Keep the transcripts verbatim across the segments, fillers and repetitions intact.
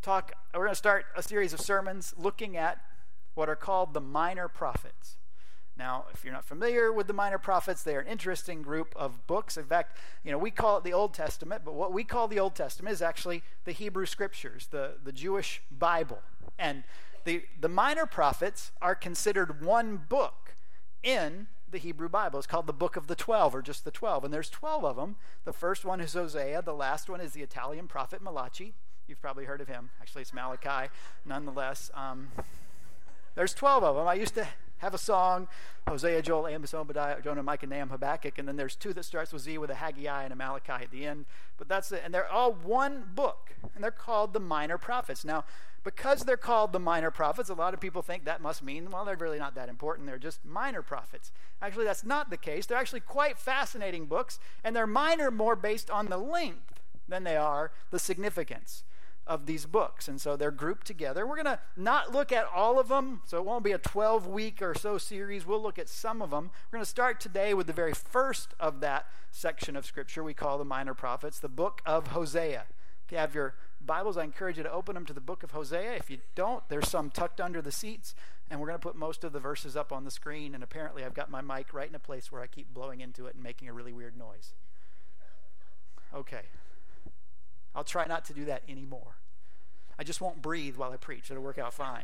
talk, we're going to start a series of sermons looking at what are called the minor prophets. Now, if you're not familiar with the minor prophets, they are an interesting group of books. In fact, you know, we call it the Old Testament, but what we call the Old Testament is actually the Hebrew Scriptures, the, the Jewish Bible. And the, the minor prophets are considered one book in the Hebrew Bible. It's called the Book of the Twelve, or just the Twelve. And there's twelve of them. The first one is Hosea. The last one is the Italian prophet Malachi. You've probably heard of him. Actually, it's Malachi, nonetheless. Um, there's twelve of them. I used to have a song, Hosea, Joel, Amos, Obadiah, Jonah, Micah, Nahum, Habakkuk, and then there's two that starts with Z with a Haggai and a Malachi at the end. But that's it. And they're all one book, and they're called the minor prophets. Now, because they're called the minor prophets, a lot of people think that must mean, well, they're really not that important. They're just minor prophets. Actually, that's not the case. They're actually quite fascinating books, and they're minor more based on the length than they are the significance of these books. And so they're grouped together. We're going to not look at all of them, so it won't be a twelve-week or so series. We'll look at some of them. We're going to start today with the very first of that section of Scripture we call the minor prophets, the book of Hosea. If you have your Bibles, I encourage you to open them to the book of Hosea. If you don't, there's some tucked under the seats, and we're going to put most of the verses up on the screen, and apparently I've got my mic right in a place where I keep blowing into it and making a really weird noise. Okay. I'll try not to do that anymore. I just won't breathe while I preach. It'll work out fine.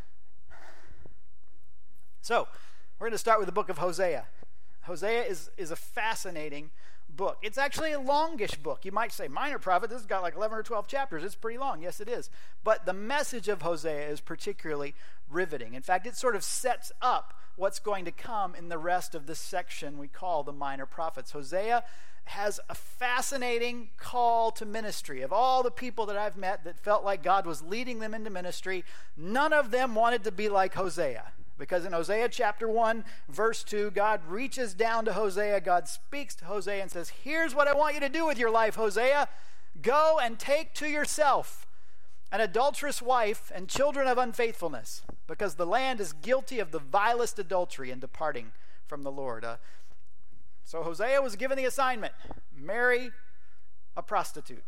So, we're going to start with the book of Hosea. Hosea is, is a fascinating book. It's actually a longish book. You might say, minor prophet, this has got like eleven or twelve chapters. It's pretty long. Yes, it is. But the message of Hosea is particularly riveting. In fact, it sort of sets up what's going to come in the rest of this section we call the minor prophets. Hosea has a fascinating call to ministry. Of all the people that I've met that felt like God was leading them into ministry, none of them wanted to be like Hosea. Because in Hosea chapter one, verse two, God reaches down to Hosea, God speaks to Hosea and says, here's what I want you to do with your life, Hosea. Go and take to yourself an adulterous wife and children of unfaithfulness, because the land is guilty of the vilest adultery in departing from the Lord. Uh, so Hosea was given the assignment, marry a prostitute.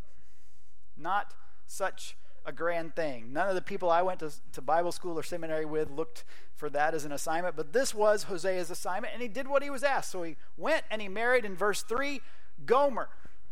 Not such a grand thing. None of the people I went to, to Bible school or seminary with looked for that as an assignment, but this was Hosea's assignment, and he did what he was asked. So he went and he married, in verse three, Gomer.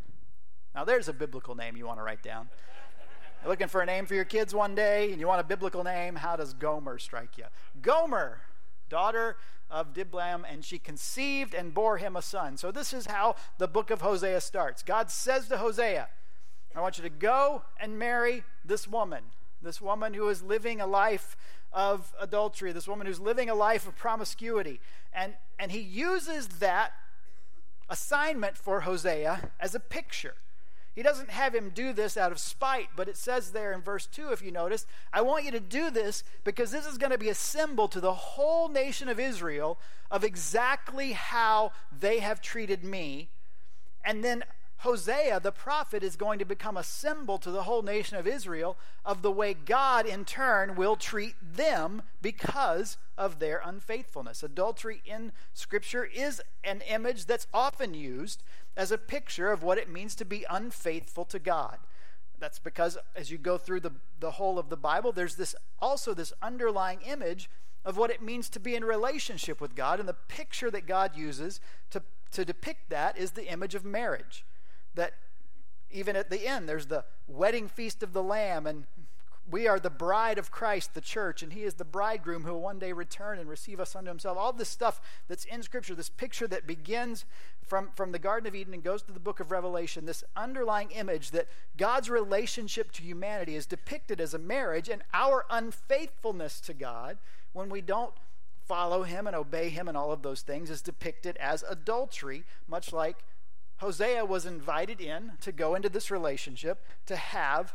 Now there's a biblical name you want to write down. You're looking for a name for your kids one day, and you want a biblical name. How does Gomer strike you? Gomer, daughter of Diblaim, and she conceived and bore him a son. So this is how the book of Hosea starts. God says to Hosea, I want you to go and marry this woman, this woman who is living a life of adultery, this woman who's living a life of promiscuity. And, and he uses that assignment for Hosea as a picture. He doesn't have him do this out of spite, but it says there in verse two, if you notice, I want you to do this because this is going to be a symbol to the whole nation of Israel of exactly how they have treated me. And then Hosea, the prophet, is going to become a symbol to the whole nation of Israel of the way God, in turn, will treat them because of their unfaithfulness. Adultery in Scripture is an image that's often used as a picture of what it means to be unfaithful to God. That's because as you go through the, the whole of the Bible, there's this also this underlying image of what it means to be in relationship with God, and the picture that God uses to, to depict that is the image of marriage. That even at the end, there's the wedding feast of the Lamb, and we are the bride of Christ, the church, and he is the bridegroom who will one day return and receive us unto himself. All this stuff that's in Scripture, this picture that begins from, from the Garden of Eden and goes to the book of Revelation, this underlying image that God's relationship to humanity is depicted as a marriage, and our unfaithfulness to God, when we don't follow him and obey him and all of those things, is depicted as adultery, much like Hosea was invited in to go into this relationship to have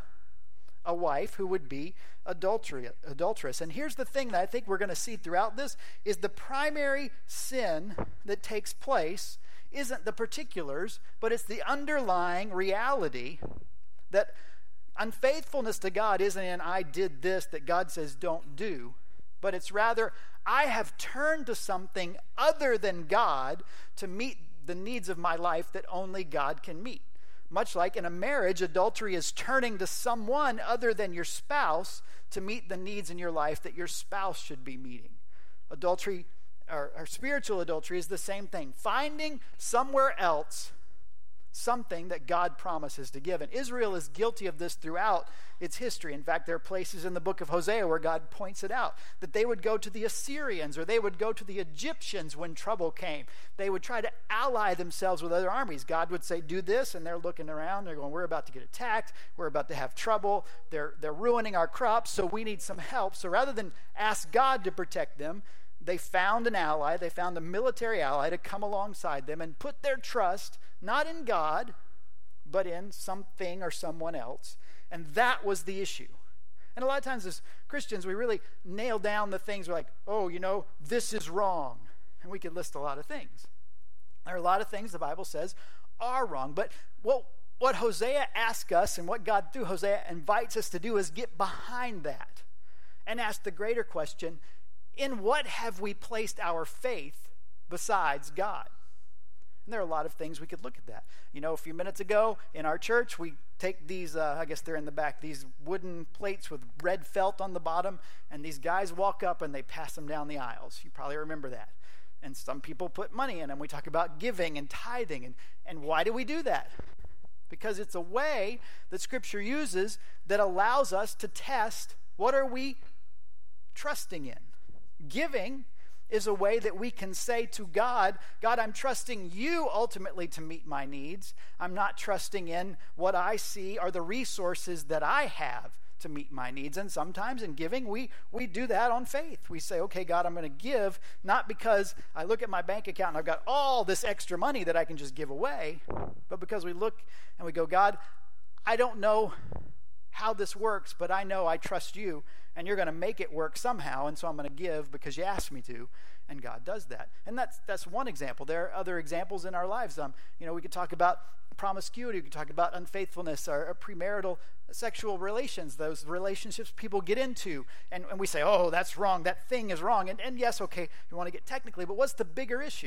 a wife who would be adultery, adulterous. And here's the thing that I think we're going to see throughout this is the primary sin that takes place isn't the particulars, but it's the underlying reality that unfaithfulness to God isn't in I did this that God says don't do, but it's rather I have turned to something other than God to meet the needs of my life that only God can meet. much like in a marriage, adultery is turning to someone other than your spouse to meet the needs in your life that your spouse should be meeting. Adultery, or, or spiritual adultery, is the same thing. Finding somewhere else something that God promises to give. And Israel is guilty of this throughout its history. In fact, there are places in the book of Hosea where God points it out, that they would go to the Assyrians or they would go to the Egyptians when trouble came. They would try to ally themselves with other armies. God would say, do this, and they're looking around. They're going, we're about to get attacked. We're about to have trouble. They're, they're ruining our crops, so we need some help. So rather than ask God to protect them, they found an ally, they found a military ally to come alongside them and put their trust not in God, but in something or someone else. And that was the issue. And a lot of times as Christians, we really nail down the things. We're like, oh, you know, this is wrong. And we could list a lot of things. There are a lot of things the Bible says are wrong. But what, what Hosea asks us and what God through Hosea invites us to do is get behind that and ask the greater question, in what have we placed our faith besides God? And there are a lot of things we could look at that. You know, a few minutes ago in our church, we take these, uh, I guess they're in the back, these wooden plates with red felt on the bottom, and these guys walk up and they pass them down the aisles. You probably remember that. And some people put money in them. We talk about giving and tithing. And, and why do we do that? Because it's a way that Scripture uses that allows us to test what are we trusting in. Giving is a way that we can say to God, God, I'm trusting you ultimately to meet my needs. I'm not trusting in what I see are the resources that I have to meet my needs. And sometimes in giving, we, we do that on faith. We say, okay, God, I'm going to give, not because I look at my bank account and I've got all this extra money that I can just give away, but because we look and we go, God, I don't know how this works, but I know I trust you, and you're going to make it work somehow, and so I'm going to give because you asked me to, and God does that. And that's that's one example. There are other examples in our lives. Um, you know, we could talk about promiscuity, we could talk about unfaithfulness, or, or premarital sexual relations, those relationships people get into, and, and we say, oh, that's wrong, that thing is wrong, and, and yes, okay, you want to get technically, but what's the bigger issue?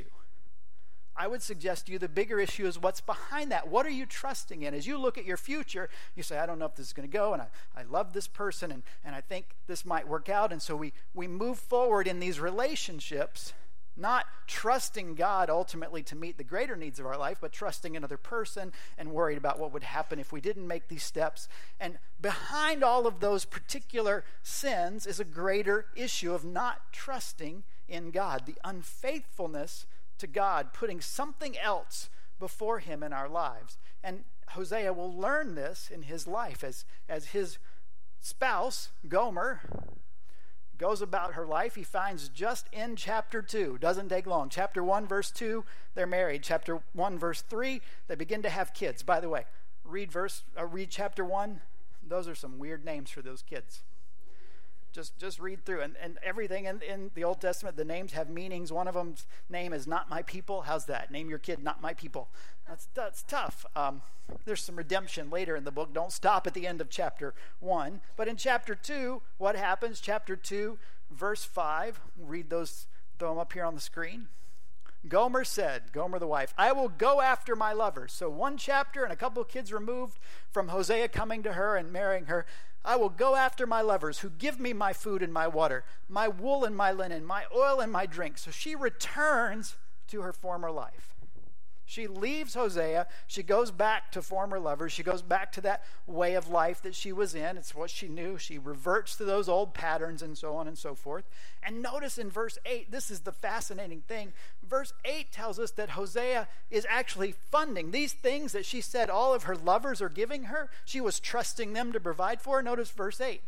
I would suggest to you the bigger issue is what's behind that. What are you trusting in? As you look at your future, you say, I don't know if this is going to go, and I, I love this person, and, and I think this might work out. And so we, we move forward in these relationships, not trusting God ultimately to meet the greater needs of our life, but trusting another person and worried about what would happen if we didn't make these steps. And behind all of those particular sins is a greater issue of not trusting in God, the unfaithfulness to God, putting something else before him in our lives. And Hosea will learn this in his life as, as his spouse, Gomer, goes about her life. He finds just in chapter two, doesn't take long. Chapter one, verse two, they're married. Chapter one, verse three, they begin to have kids. By the way, read verse, uh, read chapter one. Those are some weird names for those kids. Just just read through. And, and everything in, in the Old Testament, the names have meanings. One of them's name is Not My People. How's that? Name your kid Not My People. That's, that's tough. Um, there's some redemption later in the book. Don't stop at the end of chapter one. But in chapter two, what happens? Chapter two, verse five. Read those, throw them up here on the screen. Gomer said, Gomer the wife, I will go after my lovers. So one chapter and a couple of kids removed from Hosea coming to her and marrying her. I will go after my lovers who give me my food and my water, my wool and my linen, my oil and my drink. So she returns to her former life. She leaves Hosea. She goes back to former lovers. She goes back to that way of life that she was in. It's what she knew. She reverts to those old patterns and so on and so forth. And notice in verse eight, this is the fascinating thing. Verse eight tells us that Hosea is actually funding these things that she said all of her lovers are giving her. She was trusting them to provide for her. Notice verse eight.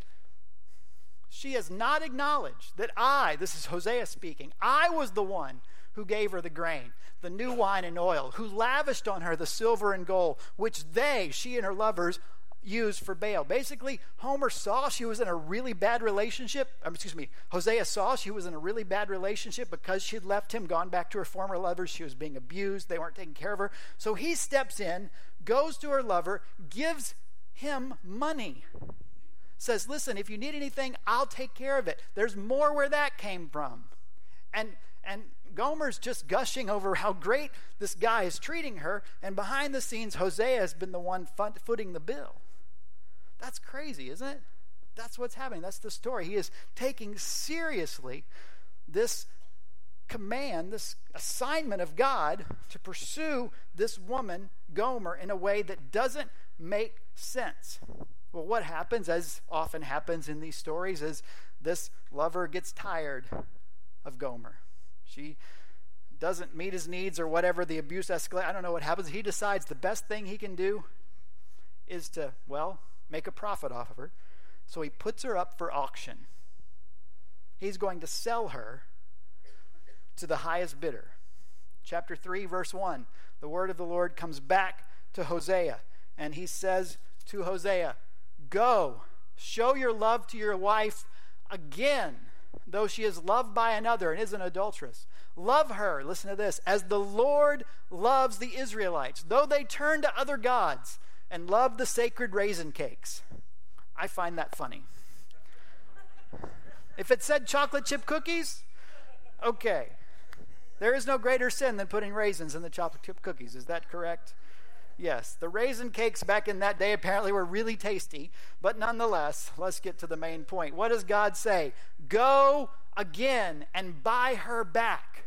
She has not acknowledged that I, this is Hosea speaking, I was the one who gave her the grain, the new wine and oil, who lavished on her the silver and gold, which they, she and her lovers, used for Baal. Basically, Homer saw she was in a really bad relationship. Um, excuse me, Hosea saw she was in a really bad relationship because she'd left him, gone back to her former lovers. She was being abused. They weren't taking care of her. So he steps in, goes to her lover, gives him money. Says, listen, if you need anything, I'll take care of it. There's more where that came from. And and Gomer's just gushing over how great this guy is treating her, and behind the scenes, Hosea has been the one footing the bill. That's crazy, isn't it? That's what's happening. That's the story. He is taking seriously this command, this assignment of God to pursue this woman, Gomer, in a way that doesn't make sense. Well, what happens, as often happens in these stories, is this lover gets tired of Gomer. She doesn't meet his needs or whatever, the abuse escalates. I don't know what happens. He decides the best thing he can do is to, well, make a profit off of her. So he puts her up for auction. He's going to sell her to the highest bidder. Chapter three, verse one, the word of the Lord comes back to Hosea, and he says to Hosea, "Go, show your love to your wife again, though she is loved by another and is an adulteress. Love her," listen to this, "as the Lord loves the Israelites, though they turn to other gods and love the sacred raisin cakes." I find that funny. If it said chocolate chip cookies, okay. There is no greater sin than putting raisins in the chocolate chip cookies. Is that correct? Yes. The raisin cakes back in that day apparently were really tasty, but nonetheless, let's get to the main point. What does God say? Go again and buy her back.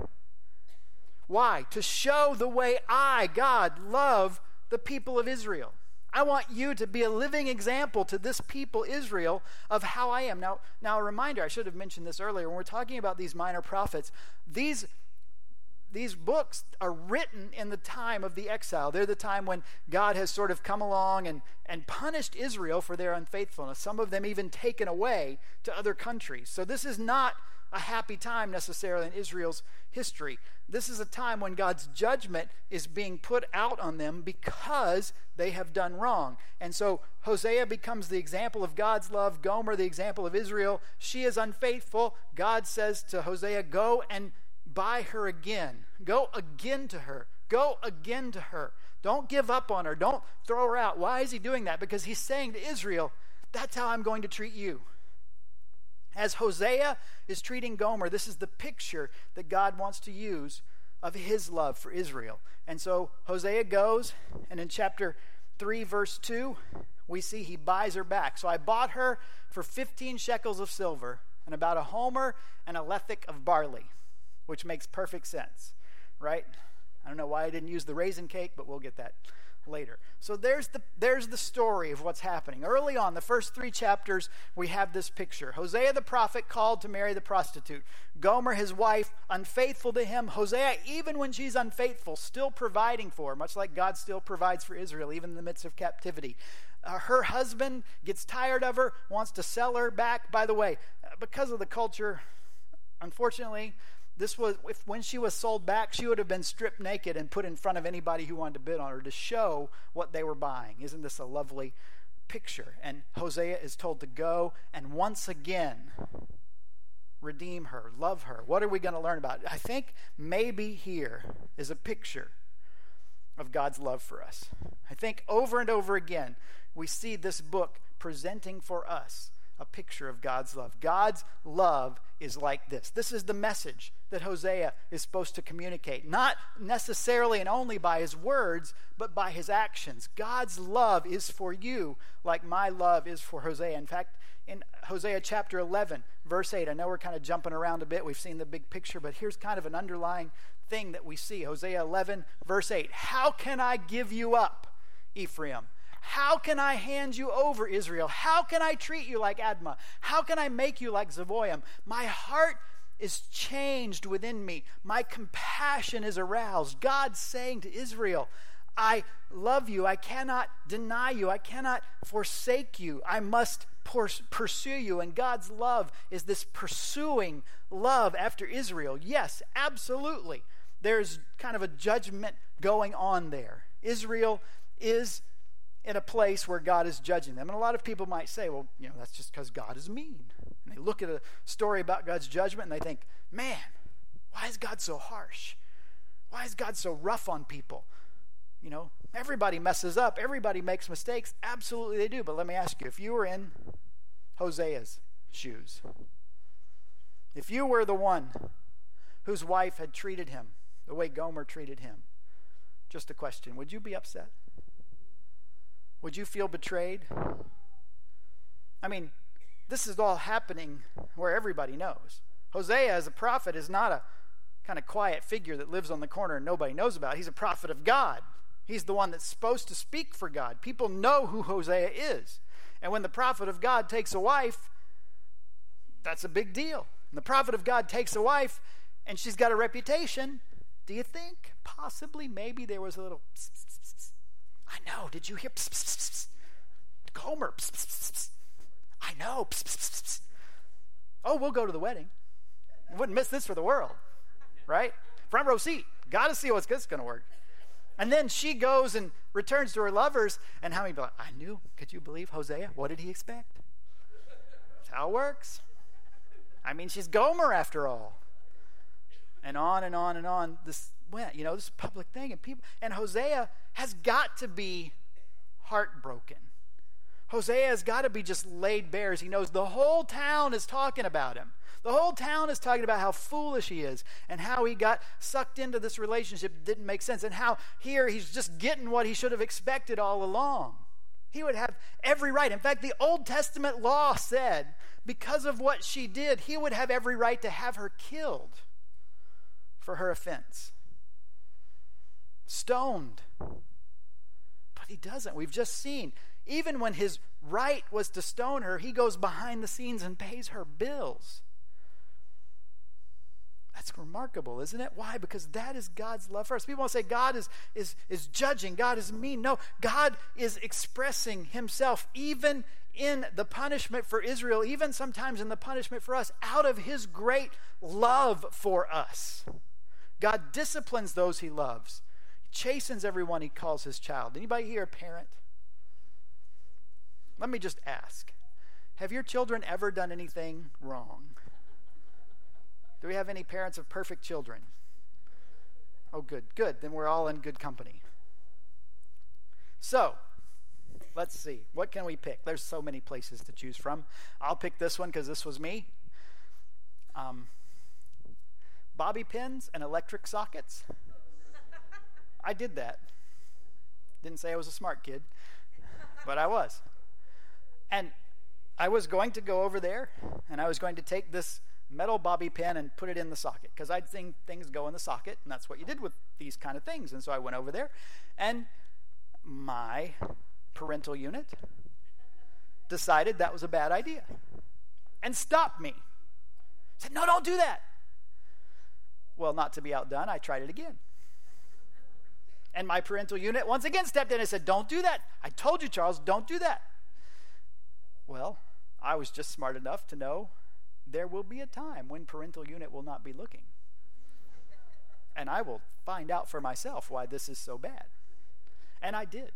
Why? To show the way I, God, love the people of Israel. I want you to be a living example to this people, Israel, of how I am. Now, now a reminder, I should have mentioned this earlier, when we're talking about these minor prophets, these, these books are written in the time of the exile. They're the time when God has sort of come along and, and punished Israel for their unfaithfulness, some of them even taken away to other countries. So this is not a happy time necessarily in Israel's history. This is a time when God's judgment is being put out on them because they have done wrong. And so Hosea becomes the example of God's love, Gomer the example of Israel. She is unfaithful. God says to Hosea, go and buy her again. Go again to her. Go again to her. Don't give up on her. Don't throw her out. Why is he doing that? Because he's saying to Israel, that's how I'm going to treat you. As Hosea is treating Gomer, this is the picture that God wants to use of his love for Israel. And so Hosea goes, and in chapter three, verse two, we see he buys her back. So I bought her for fifteen shekels of silver and about a homer and a lethek of barley, which makes perfect sense, right? I don't know why I didn't use the raisin cake, but we'll get that later. So there's the there's the story of what's happening. Early on, the first three chapters, we have this picture. Hosea the prophet called to marry the prostitute. Gomer, his wife, unfaithful to him. Hosea, even when she's unfaithful, still providing for her, much like God still provides for Israel, even in the midst of captivity. Uh, her husband gets tired of her, wants to sell her back. By the way, because of the culture, unfortunately, This was if when she was sold back, she would have been stripped naked and put in front of anybody who wanted to bid on her to show what they were buying. Isn't this a lovely picture? And Hosea is told to go and once again redeem her, love her. What are we going to learn about? I think maybe here is a picture of God's love for us. I think over and over again we see this book presenting for us a picture of God's love. God's love is like this. This is the message that Hosea is supposed to communicate, not necessarily and only by his words, but by his actions. God's love is for you like my love is for Hosea. In fact, in Hosea chapter eleven, verse eight, I know we're kind of jumping around a bit. We've seen the big picture, but here's kind of an underlying thing that we see. Hosea eleven, verse eight. How can I give you up, Ephraim? How can I hand you over, Israel? How can I treat you like Admah? How can I make you like Zeboim? My heart is changed within me. My compassion is aroused. God's saying to Israel, I love you. I cannot deny you. I cannot forsake you. I must pursue you. And God's love is this pursuing love after Israel. Yes, absolutely. There's kind of a judgment going on there. Israel is in a place where God is judging them. And a lot of people might say, well, you know, that's just because God is mean. And they look at a story about God's judgment and they think, man, why is God so harsh? Why is God so rough on people? You know, everybody messes up. Everybody makes mistakes. Absolutely they do. But let me ask you, if you were in Hosea's shoes, if you were the one whose wife had treated him the way Gomer treated him. Just a question. Would you be upset? Would you feel betrayed? I mean, this is all happening where everybody knows. Hosea, as a prophet, is not a kind of quiet figure that lives on the corner and nobody knows about. He's a prophet of God. He's the one that's supposed to speak for God. People know who Hosea is. And when the prophet of God takes a wife, that's a big deal. And the prophet of God takes a wife and she's got a reputation. Do you think possibly maybe there was a little pss, pss, pss, pss. I know, did you hear pss, pss, pss, pss. Gomer, pss, pss, pss, pss. I know, pss, pss, pss, pss. Oh, we'll go to the wedding. Wouldn't miss this for the world, right? Front row seat. Got to see what's this going to work. And then she goes and returns to her lovers, and how many be like, I knew, could you believe Hosea? What did he expect? That's how it works. I mean, she's Gomer after all. And on and on and on this went, you know, this public thing. And people, and Hosea has got to be heartbroken. Hosea has got to be just laid bare as he knows the whole town is talking about him. The whole town is talking about how foolish he is and how he got sucked into this relationship that didn't make sense and how here he's just getting what he should have expected all along. He would have every right. In fact, the Old Testament law said because of what she did, he would have every right to have her killed for her offense. Stoned. But he doesn't. We've just seen. Even when his right was to stone her, he goes behind the scenes and pays her bills. That's remarkable, isn't it? Why? Because that is God's love for us. People want to say God is, is, is judging, God is mean. No, God is expressing himself even in the punishment for Israel, even sometimes in the punishment for us, out of his great love for us. God disciplines those he loves. He chastens everyone he calls his child. Anybody here a parent? Let me just ask. Have your children ever done anything wrong? Do we have any parents of perfect children? Oh, good, good. Then we're all in good company. So, let's see. What can we pick? There's so many places to choose from. I'll pick this one because this was me. Um, bobby pins and electric sockets. I did that. Didn't say I was a smart kid, but I was. And I was going to go over there, and I was going to take this metal bobby pin and put it in the socket because I'd seen things go in the socket, and that's what you did with these kind of things. And so I went over there, and my parental unit decided that was a bad idea and stopped me. Said, no, don't do that. Well, not to be outdone, I tried it again. And my parental unit once again stepped in and said, don't do that. I told you, Charles, don't do that. Well, I was just smart enough to know there will be a time when parental unit will not be looking. And I will find out for myself why this is so bad. And I did.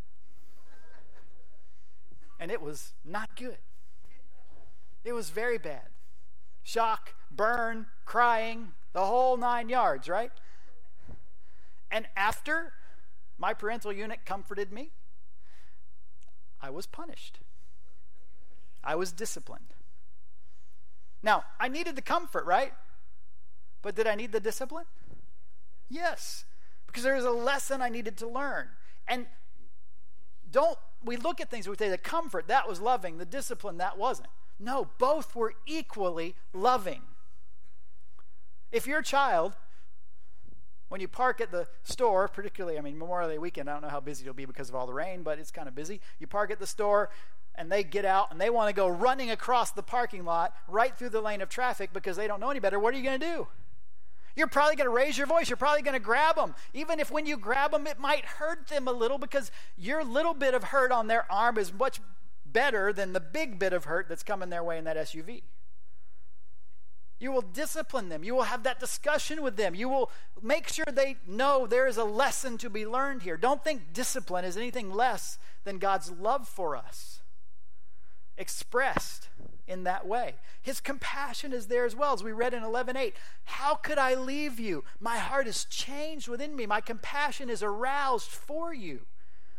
And it was not good. It was very bad. Shock, burn, crying, the whole nine yards, right? And after my parental unit comforted me, I was punished. I was disciplined. Now, I needed the comfort, right? But did I need the discipline? Yes, because there was a lesson I needed to learn. And don't, we look at things and we say the comfort, that was loving, the discipline, that wasn't. No, both were equally loving. If your child, when you park at the store, particularly, I mean, Memorial Day weekend, I don't know how busy it'll be because of all the rain, but it's kind of busy. You park at the store, and they get out, and they want to go running across the parking lot right through the lane of traffic because they don't know any better. What are you going to do? You're probably going to raise your voice. You're probably going to grab them. Even if when you grab them, it might hurt them a little because your little bit of hurt on their arm is much better than the big bit of hurt that's coming their way in that S U V. You will discipline them. You will have that discussion with them. You will make sure they know there is a lesson to be learned here. Don't think discipline is anything less than God's love for us, expressed in that way. His compassion is there as well, as we read in eleven eight. How could I leave you? My heart is changed within me. My compassion is aroused for you.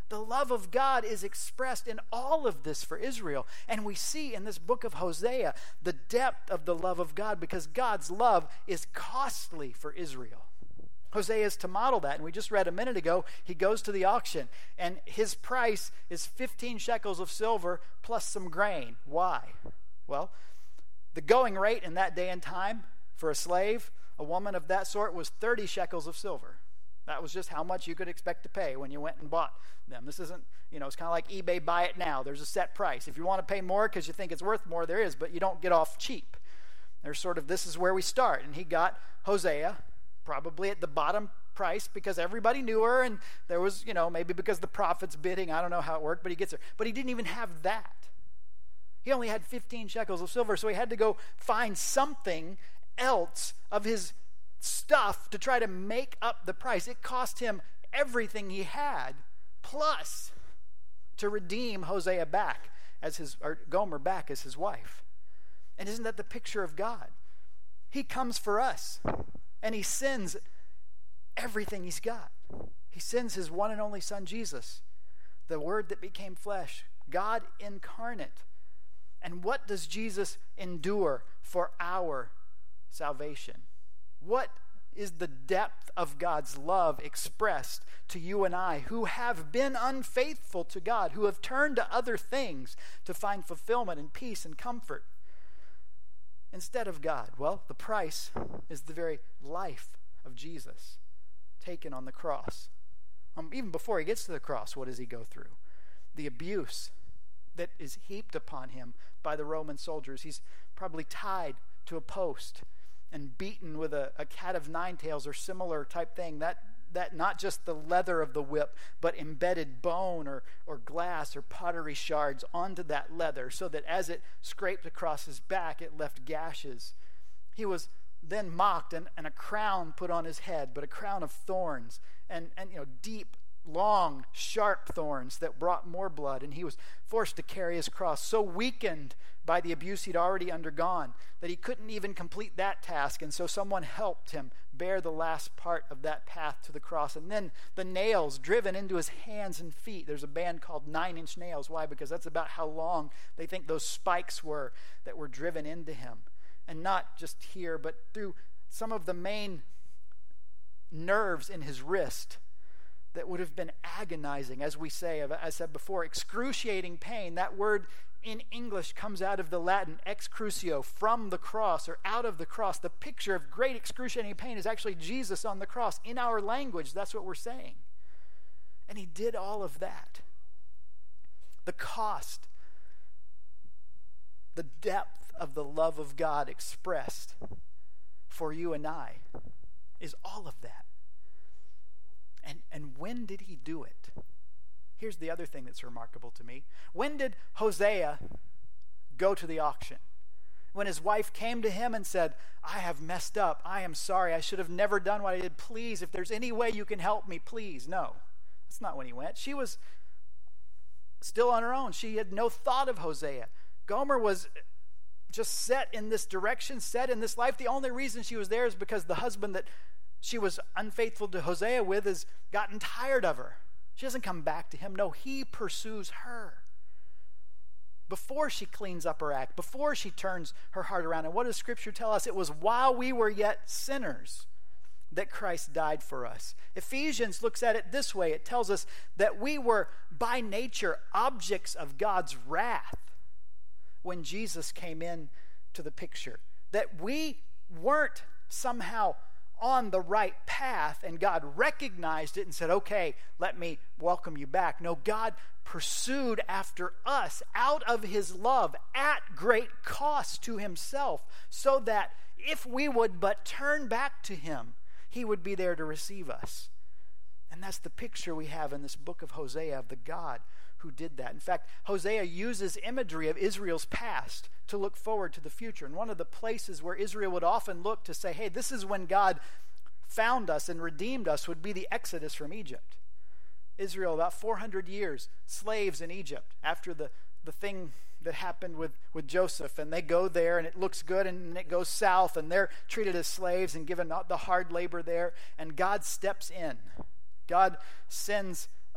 The love of God is expressed in all of this for Israel. And we see in this book of Hosea the depth of the love of God, because God's love is costly for Israel. Hosea is to model that. And we just read a minute ago, he goes to the auction, and his price is fifteen shekels of silver plus some grain. Why? Well, the going rate in that day and time for a slave, a woman of that sort, was thirty shekels of silver. That was just how much you could expect to pay when you went and bought them. This isn't, you know, it's kind of like eBay, buy it now. There's a set price. If you want to pay more because you think it's worth more, there is, but you don't get off cheap. There's sort of, this is where we start. And he got Hosea probably at the bottom price because everybody knew her, and there was, you know, maybe because the prophet's bidding. I don't know how it worked, but he gets her. But he didn't even have that. He only had fifteen shekels of silver, so he had to go find something else of his stuff to try to make up the price. It cost him everything he had, plus to redeem Hosea back as his, or Gomer back as his wife. And isn't that the picture of God? He comes for us, and he sends everything he's got. He sends his one and only son, Jesus, the Word that became flesh, God incarnate. And what does Jesus endure for our salvation? What is the depth of God's love expressed to you and I, who have been unfaithful to God, who have turned to other things to find fulfillment and peace and comfort instead of God? Well, the price is the very life of Jesus taken on the cross. Um, even before he gets to the cross, what does he go through? The abuse that is heaped upon him by the Roman soldiers. He's probably tied to a post and beaten with a, a cat of nine tails or similar type thing. That that not just the leather of the whip, but embedded bone or, or glass or pottery shards onto that leather, so that as it scraped across his back, it left gashes. He was then mocked, and, and a crown put on his head, but a crown of thorns, and, and you know, deep, long, sharp thorns that brought more blood. And he was forced to carry his cross, so weakened by the abuse he'd already undergone that he couldn't even complete that task. And so someone helped him bear the last part of that path to the cross. And then the nails driven into his hands and feet. There's a band called Nine Inch Nails. Why? Because that's about how long they think those spikes were that were driven into him. And not just here, but through some of the main nerves in his wrist that would have been agonizing, as we say, as I said before, excruciating pain. That word in English comes out of the Latin ex crucio, from the cross, or out of the cross. The picture of great excruciating pain is actually Jesus on the cross. In our language, that's what we're saying. And he did all of that. The cost, the depth of the love of God expressed for you and I is all of that. And, and when did he do it? Here's the other thing that's remarkable to me. When did Hosea go to the auction? When his wife came to him and said, I have messed up. I am sorry. I should have never done what I did. Please, if there's any way you can help me, please. No, that's not when he went. She was still on her own. She had no thought of Hosea. Gomer was just set in this direction, set in this life. The only reason she was there is because the husband that she was unfaithful to Hosea with has gotten tired of her. She doesn't come back to him. No, he pursues her before she cleans up her act, before she turns her heart around. And what does Scripture tell us? It was while we were yet sinners that Christ died for us. Ephesians looks at it this way. It tells us that we were by nature objects of God's wrath when Jesus came in to the picture. That we weren't somehow on the right path, and God recognized it and said, okay, let me welcome you back. No, God pursued after us out of his love at great cost to himself, so that if we would but turn back to him, he would be there to receive us. And that's the picture we have in this book of Hosea of the God who did that. In fact, Hosea uses imagery of Israel's past to look forward to the future. And one of the places where Israel would often look to say, hey, this is when God found us and redeemed us, would be the Exodus from Egypt. Israel, about four hundred years, slaves in Egypt after the, the thing that happened with, with Joseph. And they go there and it looks good, and it goes south, and they're treated as slaves and given the hard labor there. And God steps in. God sends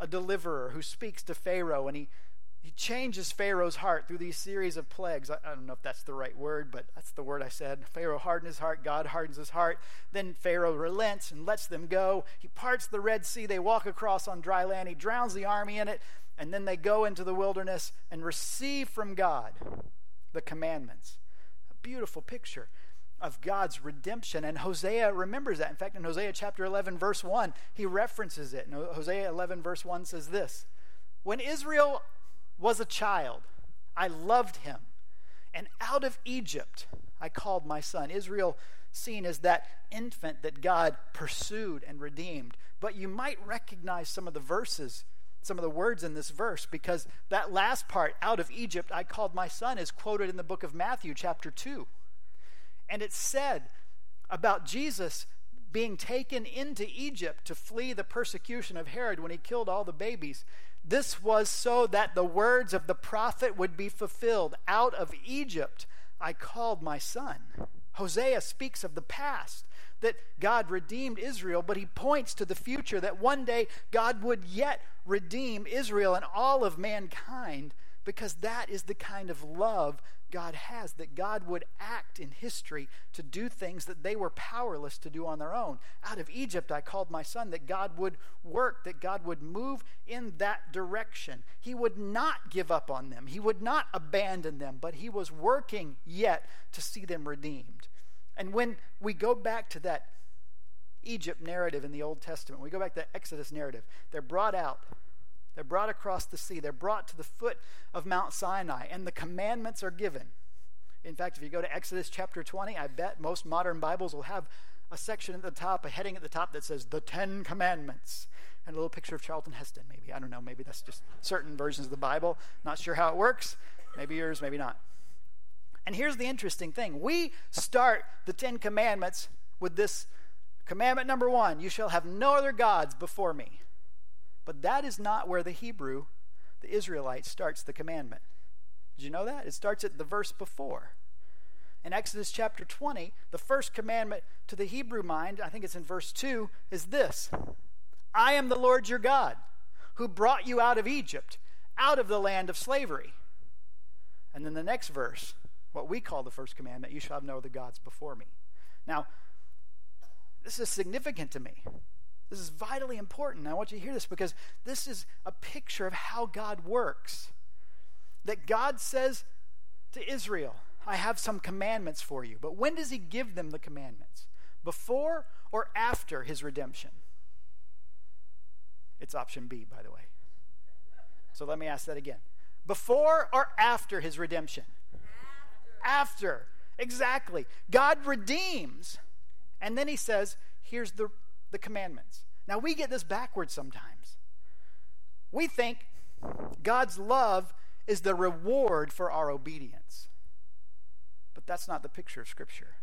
a deliverer who speaks to Pharaoh, and he, he changes Pharaoh's heart through these series of plagues. I, I don't know if that's the right word, but that's the word I said. Pharaoh hardened his heart. God hardens his heart. Then Pharaoh relents and lets them go. He parts the Red Sea. They walk across on dry land. He drowns the army in it. And then they go into the wilderness and receive from God the commandments. A beautiful picture of God's redemption. And Hosea remembers that. In fact, in Hosea chapter eleven, verse one, he references it. And Hosea eleven, verse one says this: "When Israel was a child, I loved him, and out of Egypt I called my son." Israel seen as that infant that God pursued and redeemed. But you might recognize some of the verses, some of the words in this verse, because that last part, "out of Egypt I called my son," is quoted in the book of Matthew chapter two. And it's said about Jesus being taken into Egypt to flee the persecution of Herod when he killed all the babies. This was so that the words of the prophet would be fulfilled. "Out of Egypt I called my son." Hosea speaks of the past, that God redeemed Israel, but he points to the future, that one day God would yet redeem Israel and all of mankind, because that is the kind of love God has, that God would act in history to do things that they were powerless to do on their own. "Out of Egypt I called my son," that God would work, that God would move in that direction. He would not give up on them. He would not abandon them, but he was working yet to see them redeemed. And when we go back to that Egypt narrative in the Old Testament, we go back to the Exodus narrative, they're brought out. They're brought across the sea. They're brought to the foot of Mount Sinai, and the commandments are given. In fact, if you go to Exodus chapter twenty, I bet most modern Bibles will have a section at the top, a heading at the top that says the Ten Commandments, and a little picture of Charlton Heston, maybe. I don't know. Maybe that's just certain versions of the Bible. Not sure how it works. Maybe yours, maybe not. And here's the interesting thing. We start the Ten Commandments with this commandment number one: "You shall have no other gods before me." But that is not where the Hebrew, the Israelite, starts the commandment. Did you know that? It starts at the verse before. In Exodus chapter twenty, the first commandment to the Hebrew mind, I think it's in verse two, is this: "I am the Lord your God, who brought you out of Egypt, out of the land of slavery." And then the next verse, what we call the first commandment: "You shall have no other gods before me." Now, this is significant to me. This is vitally important. I want you to hear this, because this is a picture of how God works. That God says to Israel, "I have some commandments for you." But when does he give them the commandments? Before or after his redemption? It's option B, by the way. So let me ask that again. Before or after his redemption? After. After. Exactly. God redeems. And then he says, here's the the commandments. Now, we get this backwards sometimes. We think God's love is the reward for our obedience. But that's not the picture of Scripture.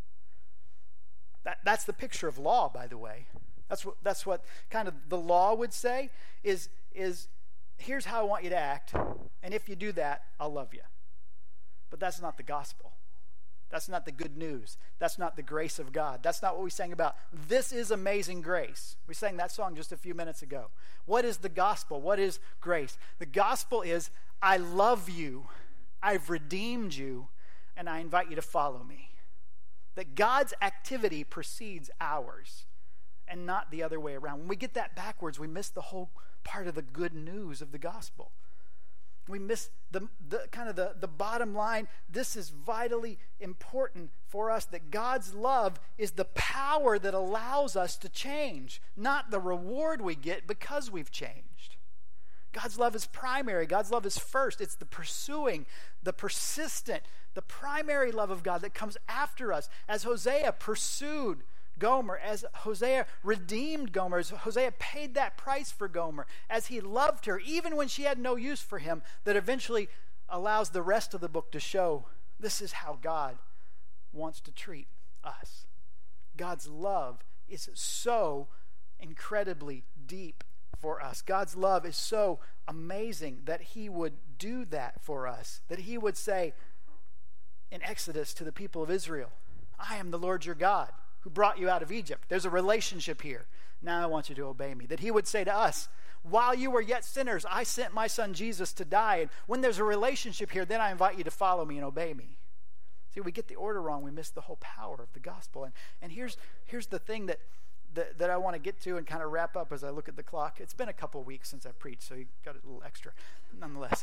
That, that's the picture of law, by the way. That's what, that's what kind of the law would say, is, is here's how I want you to act, and if you do that, I'll love you. But that's not the gospel. That's not the good news. That's not the grace of God. That's not what we sang about. This is amazing grace. We sang that song just a few minutes ago. What is the gospel? What is grace? The gospel is, I love you, I've redeemed you, and I invite you to follow me. That God's activity precedes ours, and not the other way around. When we get that backwards, we miss the whole part of the good news of the gospel. We miss the, the kind of the, the bottom line. This is vitally important for us, that God's love is the power that allows us to change, not the reward we get because we've changed. God's love is primary. God's love is first. It's the pursuing, the persistent, the primary love of God that comes after us. As Hosea pursued Gomer, as Hosea redeemed Gomer, as Hosea paid that price for Gomer, as he loved her, even when she had no use for him, that eventually allows the rest of the book to show this is how God wants to treat us. God's love is so incredibly deep for us. God's love is so amazing that he would do that for us, that he would say in Exodus to the people of Israel, I am the Lord your God, who brought you out of Egypt. There's a relationship here. Now I want you to obey me. That he would say to us, while you were yet sinners, I sent my son Jesus to die. And when there's a relationship here, then I invite you to follow me and obey me. See, we get the order wrong. We miss the whole power of the gospel. And, and here's, here's the thing that, that, that I want to get to and kind of wrap up as I look at the clock. It's been a couple weeks since I preached, so you got a little extra. Nonetheless.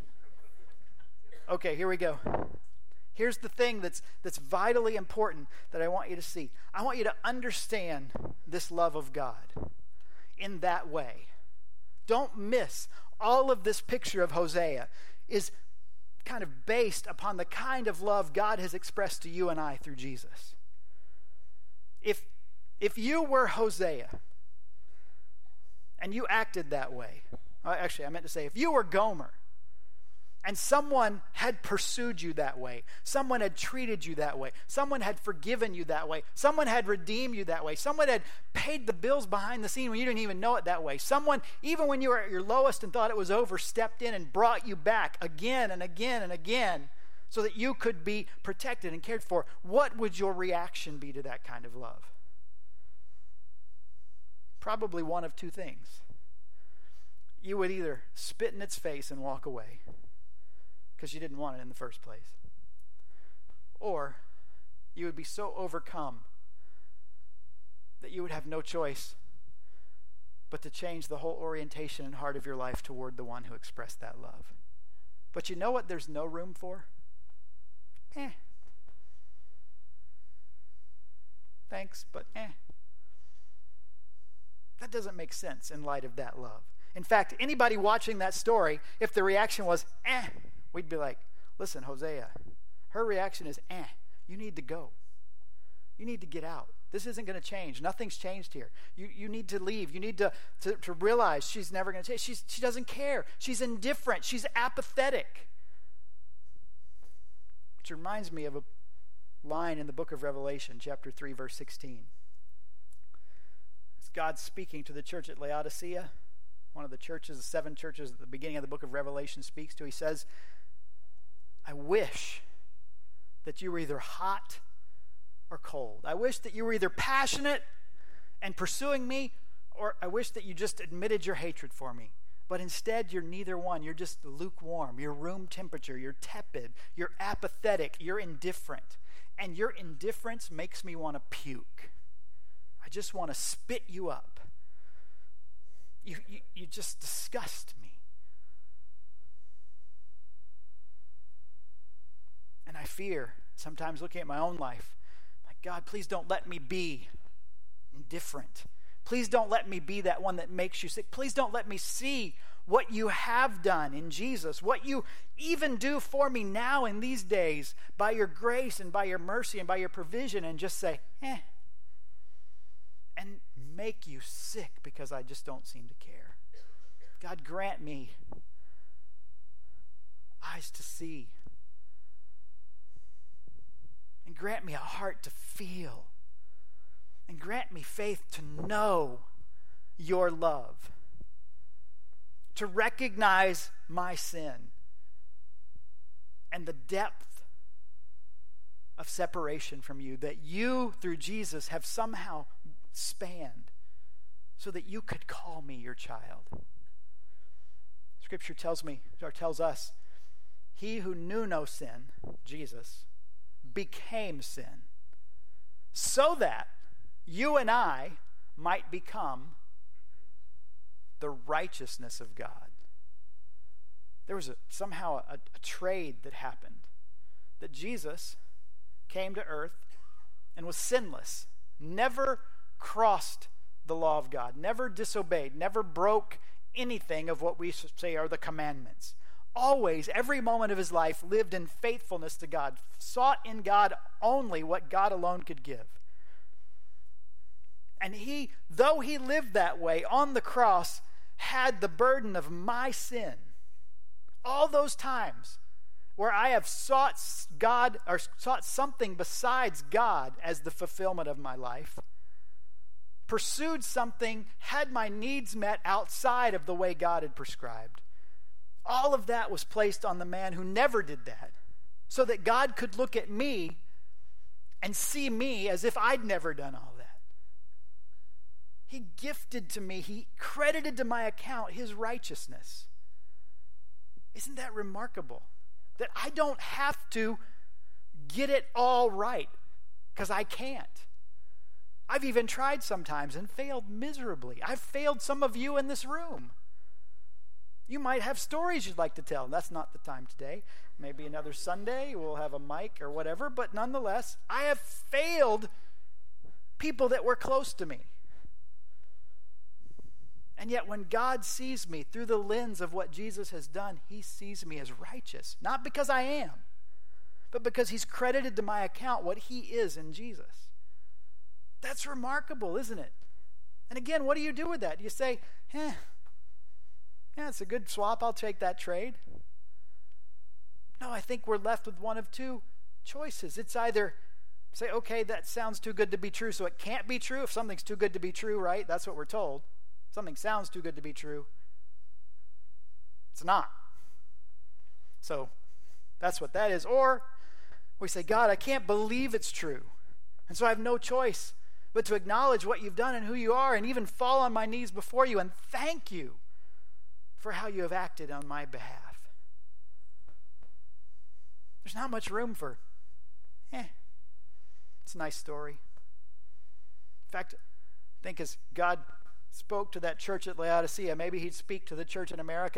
Okay, here we go. Here's the thing that's that's vitally important that I want you to see. I want you to understand this love of God in that way. Don't miss all of this picture of Hosea is kind of based upon the kind of love God has expressed to you and I through Jesus. If if you were Hosea and you acted that way, actually I meant to say if you were Gomer, and someone had pursued you that way, someone had treated you that way, someone had forgiven you that way, someone had redeemed you that way, someone had paid the bills behind the scene when you didn't even know it that way, someone, even when you were at your lowest and thought it was over, stepped in and brought you back again and again and again so that you could be protected and cared for, what would your reaction be to that kind of love? Probably one of two things. You would either spit in its face and walk away, because you didn't want it in the first place. Or you would be so overcome that you would have no choice but to change the whole orientation and heart of your life toward the one who expressed that love. But you know what there's no room for? Eh. Thanks, but eh. That doesn't make sense in light of that love. In fact, anybody watching that story, if the reaction was eh, we'd be like, listen, Hosea, her reaction is, eh, you need to go. You need to get out. This isn't going to change. Nothing's changed here. You you need to leave. You need to, to, to realize she's never going to change. She's, she doesn't care. She's indifferent. She's apathetic. Which reminds me of a line in the book of Revelation, chapter three, verse sixteen. It's God speaking to the church at Laodicea, one of the churches, the seven churches at the beginning of the book of Revelation speaks to. He says, I wish that you were either hot or cold. I wish that you were either passionate and pursuing me, or I wish that you just admitted your hatred for me. But instead, you're neither one. You're just lukewarm. You're room temperature. You're tepid. You're apathetic. You're indifferent. And your indifference makes me want to puke. I just want to spit you up. You, you, you just disgust me. And I fear, sometimes looking at my own life, like, God, please don't let me be indifferent. Please don't let me be that one that makes you sick. Please don't let me see what you have done in Jesus, what you even do for me now in these days by your grace and by your mercy and by your provision, and just say, eh, and make you sick because I just don't seem to care. God, grant me eyes to see, and grant me a heart to feel, and grant me faith to know your love, to recognize my sin and the depth of separation from you that you, through Jesus, have somehow spanned so that you could call me your child. Scripture tells me, or tells us, he who knew no sin, Jesus, became sin, so that you and I might become the righteousness of God. There was a, somehow a, a trade that happened, that Jesus came to earth and was sinless, never crossed the law of God, never disobeyed, never broke anything of what we say are the commandments. Always, every moment of his life, lived in faithfulness to God, sought in God only what God alone could give. And he, though he lived that way on the cross, had the burden of my sin. All those times where I have sought God, or sought something besides God as the fulfillment of my life, pursued something, had my needs met outside of the way God had prescribed. All of that was placed on the man who never did that, so that God could look at me and see me as if I'd never done all that. He gifted to me, he credited to my account his righteousness. Isn't that remarkable? That I don't have to get it all right, because I can't. I've even tried sometimes and failed miserably. I've failed some of you in this room. You might have stories you'd like to tell. That's not the time today. Maybe another Sunday we'll have a mic or whatever, but nonetheless, I have failed people that were close to me. And yet when God sees me through the lens of what Jesus has done, he sees me as righteous. Not because I am, but because he's credited to my account what he is in Jesus. That's remarkable, isn't it? And again, what do you do with that? Do you say, eh, yeah, it's a good swap, I'll take that trade? No, I think we're left with one of two choices. It's either say, okay, that sounds too good to be true, so it can't be true. If something's too good to be true, right? That's what we're told. Something sounds too good to be true. It's not. So that's what that is. Or we say, God, I can't believe it's true. And so I have no choice but to acknowledge what you've done and who you are, and even fall on my knees before you and thank you for how you have acted on my behalf. There's not much room for, eh, it's a nice story. In fact, I think as God spoke to that church at Laodicea, maybe he'd speak to the church in America